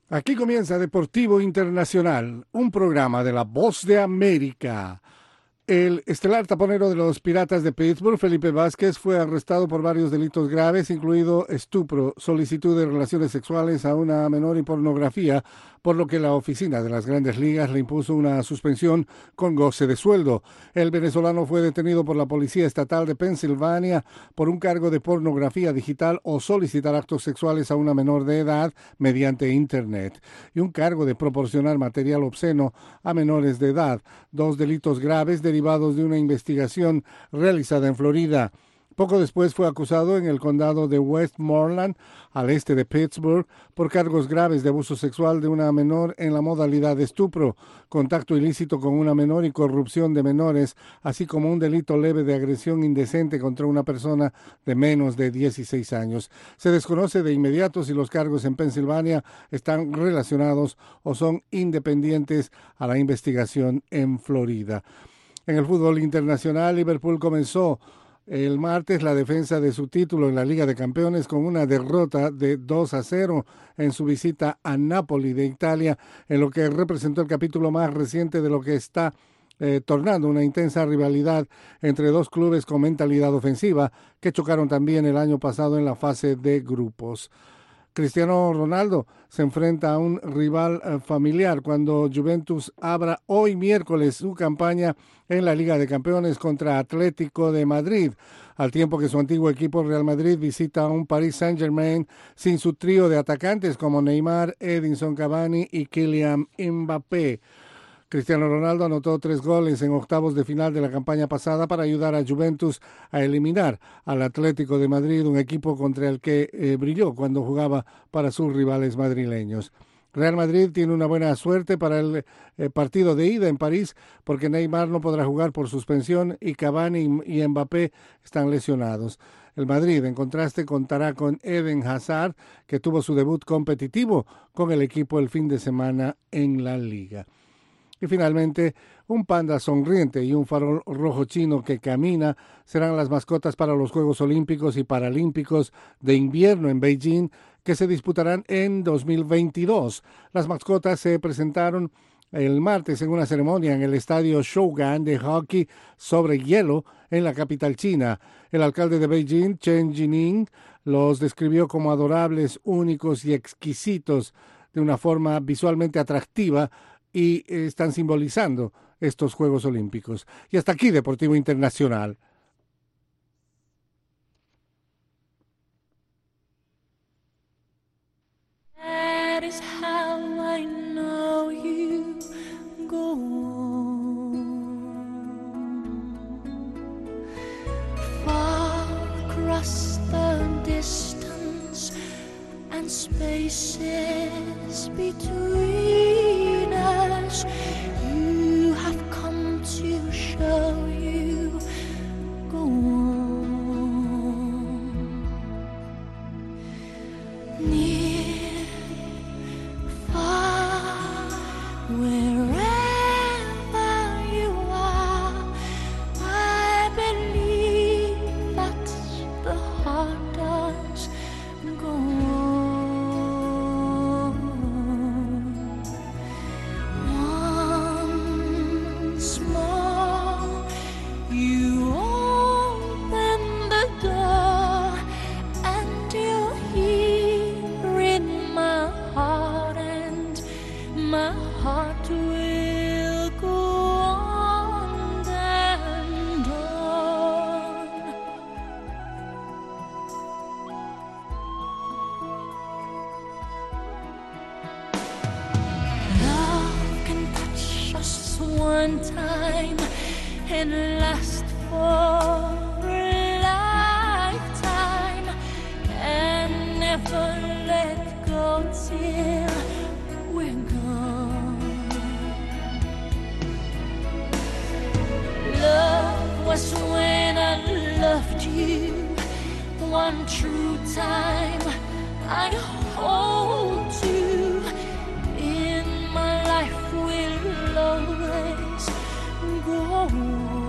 Aquí comienza Deportivo Internacional, un programa de La Voz de América. El estelar taponero de los Piratas de Pittsburgh, Felipe Vázquez, fue arrestado por varios delitos graves, incluido estupro, solicitud de relaciones sexuales a una menor y pornografía, por lo que la oficina de las Grandes Ligas le impuso una suspensión con goce de sueldo. El venezolano fue detenido por la Policía Estatal de Pensilvania por un cargo de pornografía digital o solicitar actos sexuales a una menor de edad mediante Internet, y un cargo de proporcionar material obsceno a menores de edad, dos delitos graves derivados de una investigación realizada en Florida. Poco después fue acusado en el condado de Westmoreland, al este de Pittsburgh, por cargos graves de abuso sexual de una menor en la modalidad de estupro, contacto ilícito con una menor y corrupción de menores, así como un delito leve de agresión indecente contra una persona de menos de 16 años. Se desconoce de inmediato si los cargos en Pensilvania están relacionados o son independientes a la investigación en Florida. En el fútbol internacional, Liverpool comenzó el martes la defensa de su título en la Liga de Campeones con una derrota de 2-0 en su visita a Nápoli de Italia, en lo que representó el capítulo más reciente de lo que está tornando una intensa rivalidad entre dos clubes con mentalidad ofensiva que chocaron también el año pasado en la fase de grupos. Cristiano Ronaldo se enfrenta a un rival familiar cuando Juventus abra hoy miércoles su campaña en la Liga de Campeones contra Atlético de Madrid, al tiempo que su antiguo equipo Real Madrid visita a un Paris Saint-Germain sin su trío de atacantes como Neymar, Edinson Cavani y Kylian Mbappé. Cristiano Ronaldo anotó 3 goles en octavos de final de la campaña pasada para ayudar a Juventus a eliminar al Atlético de Madrid, un equipo contra el que brilló cuando jugaba para sus rivales madrileños. Real Madrid tiene una buena suerte para el partido de ida en París, porque Neymar no podrá jugar por suspensión y Cavani y Mbappé están lesionados. El Madrid, en contraste, contará con Eden Hazard, que tuvo su debut competitivo con el equipo el fin de semana en la Liga. Y finalmente, un panda sonriente y un farol rojo chino que camina serán las mascotas para los Juegos Olímpicos y Paralímpicos de invierno en Beijing, que se disputarán en 2022. Las mascotas se presentaron el martes en una ceremonia en el estadio Shougan de hockey sobre hielo en la capital china. El alcalde de Beijing, Chen Jining, los describió como adorables, únicos y exquisitos, de una forma visualmente atractiva, y están simbolizando estos Juegos Olímpicos. Y hasta aquí Deportivo Internacional. That is how I know you go on. Far across the distance and spaces between us, you have come to show you go on. Near, far, wherever you are, I believe that the heart does go on. Once more, you open the door, and you're here in my heart, and my heart will go on and on. Love can touch us one time and last for a lifetime, and never let go till we're gone. Love was when I loved you one true time. I hold you in my life, will always go on.